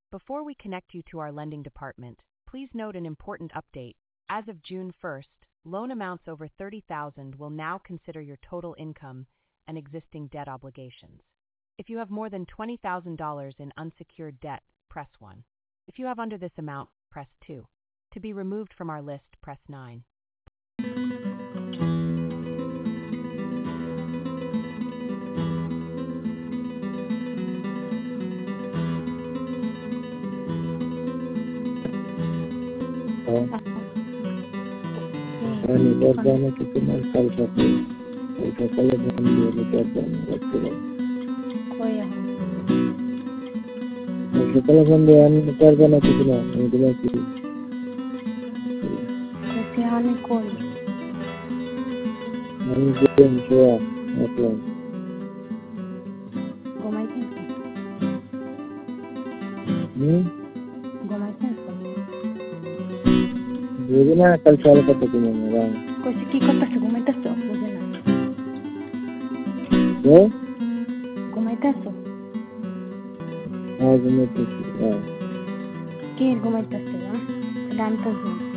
Before we connect you to our lending department, please note an important update. As of June 1st, loan amounts over $30,000 will now consider your total income and existing debt obligations. If you have more than $20,000 in unsecured debt, press 1. If you have under this amount, press 2. To be removed from our list, press 9. Yani Dardana tutunan kalsası, kalsakalardan biri Dardana bakıyorum. Koyalım. Kalsakalardan biri Dardana tutunan, ini lagi. Kesihannya koy. Ini belum saya, apa? Gomaitin. Gomaitin. Bagaimana kalsala ka tutunan orang? Kau sikit kau tak gomaitin so, bagaimana? Ya? Gomaitin so. Gomaitin. Kira gomaitin so, ah? Sedang tu.